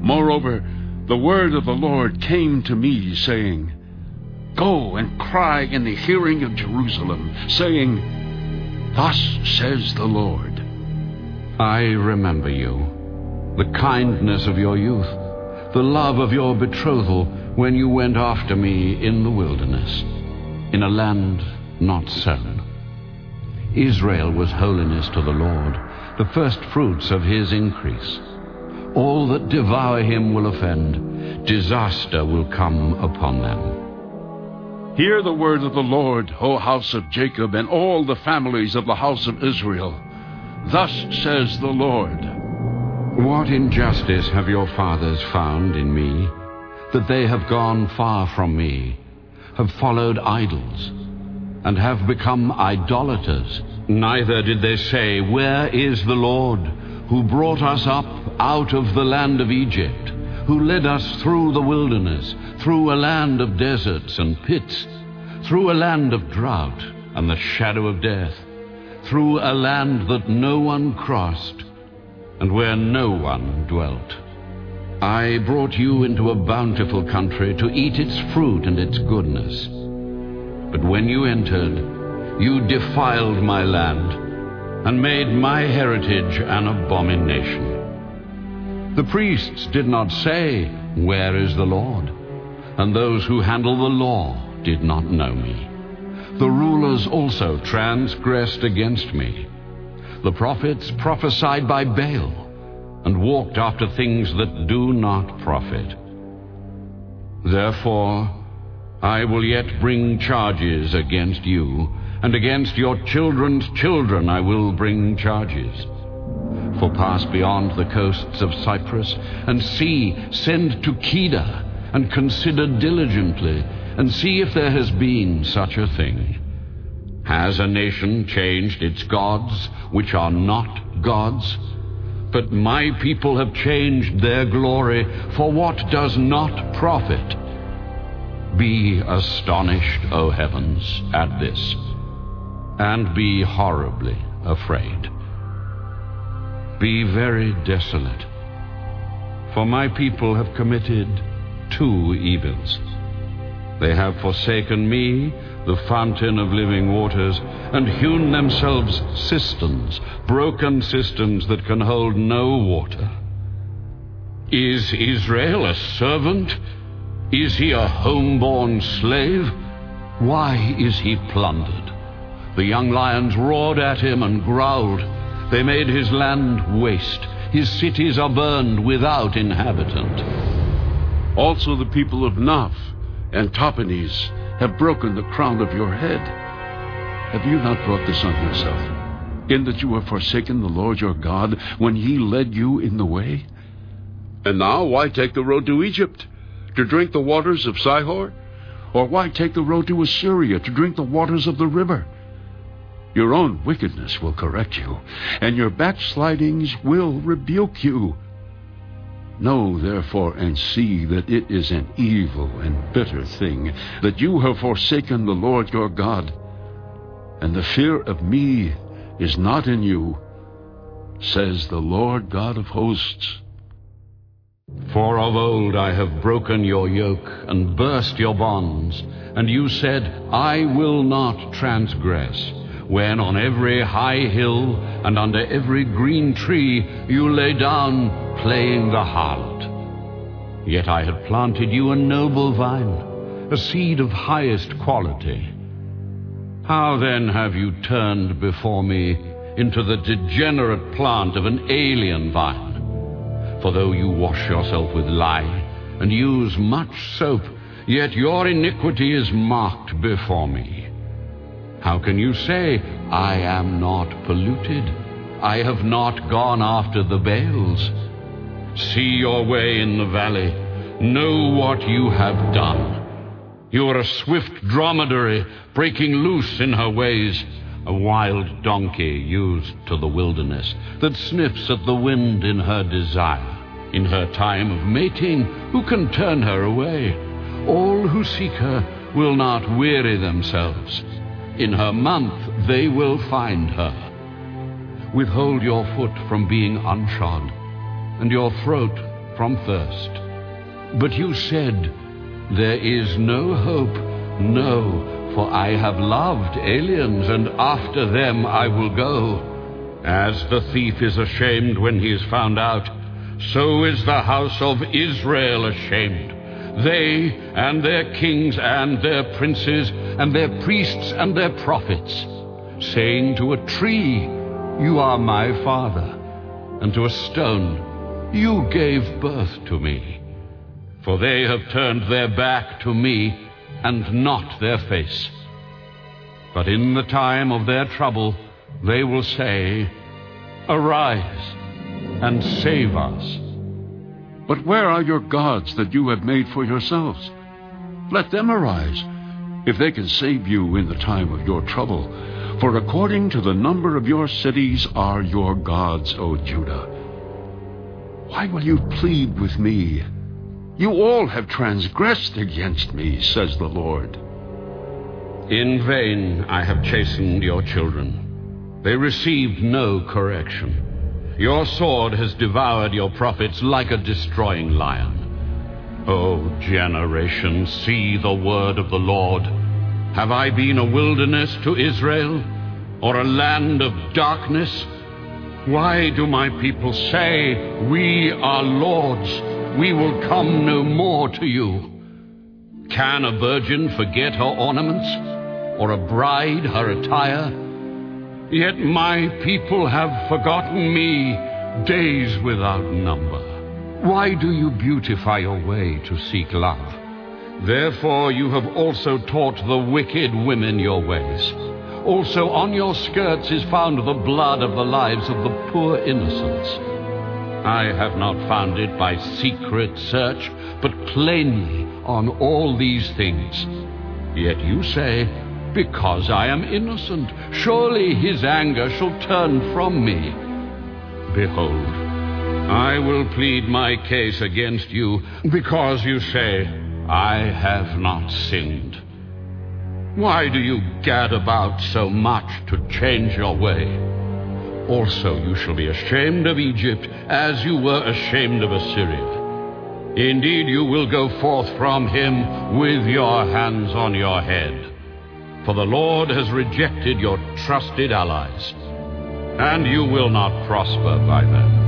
Moreover, the word of the Lord came to me, saying, Go and cry in the hearing of Jerusalem, saying, Thus says the Lord. I remember you, the kindness of your youth, the love of your betrothal, when you went after me in the wilderness, in a land not sown. Israel was holiness to the Lord, the first fruits of his increase. All that devour him will offend. Disaster will come upon them. Hear the word of the Lord, O house of Jacob, and all the families of the house of Israel. Thus says the Lord. What injustice have your fathers found in me, that they have gone far from me, have followed idols, and have become idolaters? Neither did they say, Where is the Lord, who brought us up out of the land of Egypt, who led us through the wilderness, through a land of deserts and pits, through a land of drought and the shadow of death, through a land that no one crossed, and where no one dwelt. I brought you into a bountiful country to eat its fruit and its goodness. But when you entered, you defiled my land, and made my heritage an abomination. The priests did not say, Where is the Lord? And those who handle the law did not know me. The rulers also transgressed against me. The prophets prophesied by Baal, and walked after things that do not profit. Therefore, I will yet bring charges against you, and against your children's children I will bring charges. For pass beyond the coasts of Cyprus, and see, send to Kedar, and consider diligently, and see if there has been such a thing. Has a nation changed its gods, which are not gods? But my people have changed their glory for what does not profit. Be astonished, O heavens, at this, and be horribly afraid. Be very desolate, for my people have committed 2 evils. They have forsaken me, the fountain of living waters, and hewn themselves cisterns, broken cisterns that can hold no water. Is Israel a servant? Is he a homeborn slave? Why is he plundered? The young lions roared at him and growled. They made his land waste. His cities are burned without inhabitant. Also the people of Naph and Tahpanhes have broken the crown of your head. Have you not brought this on yourself, in that you have forsaken the Lord your God when he led you in the way? And now why take the road to Egypt, to drink the waters of Sihor? Or why take the road to Assyria, to drink the waters of the river? Your own wickedness will correct you, and your backslidings will rebuke you. Know therefore and see that it is an evil and bitter thing, that you have forsaken the Lord your God, and the fear of me is not in you, says the Lord God of hosts. For of old I have broken your yoke and burst your bonds, and you said, I will not transgress, when on every high hill and under every green tree you lay down playing the harlot. Yet I had planted you a noble vine, a seed of highest quality. How then have you turned before me into the degenerate plant of an alien vine? For though you wash yourself with lye and use much soap, yet your iniquity is marked before me. How can you say, I am not polluted? I have not gone after the Baals. See your way in the valley. Know what you have done. You are a swift dromedary, breaking loose in her ways, a wild donkey used to the wilderness, that sniffs at the wind in her desire. In her time of mating, who can turn her away? All who seek her will not weary themselves. In her month they will find her. Withhold your foot from being unshod, and your throat from thirst. But you said, there is no hope, no, for I have loved aliens, and after them I will go. As the thief is ashamed when he is found out, so is the house of Israel ashamed. They and their kings and their princes and their priests and their prophets, saying to a tree, you are my father, and to a stone, you gave birth to me. For they have turned their back to me and not their face. But in the time of their trouble they will say, arise and save us. But where are your gods that you have made for yourselves? Let them arise, if they can save you in the time of your trouble. For according to the number of your cities are your gods, O Judah. Why will you plead with me? You all have transgressed against me, says the Lord. In vain I have chastened your children. They received no correction. Your sword has devoured your prophets like a destroying lion. O generation, see the word of the Lord. Have I been a wilderness to Israel, or a land of darkness? Why do my people say, we are lords, we will come no more to you? Can a virgin forget her ornaments, or a bride her attire? Yet my people have forgotten me days without number. Why do you beautify your way to seek love? Therefore you have also taught the wicked women your ways. Also on your skirts is found the blood of the lives of the poor innocents. I have not found it by secret search, but plainly on all these things. Yet you say, because I am innocent, surely his anger shall turn from me. Behold, I will plead my case against you, because you say, I have not sinned. Why do you gad about so much to change your way? Also you shall be ashamed of Egypt, as you were ashamed of Assyria. Indeed, you will go forth from him with your hands on your head. For the Lord has rejected your trusted allies, and you will not prosper by them.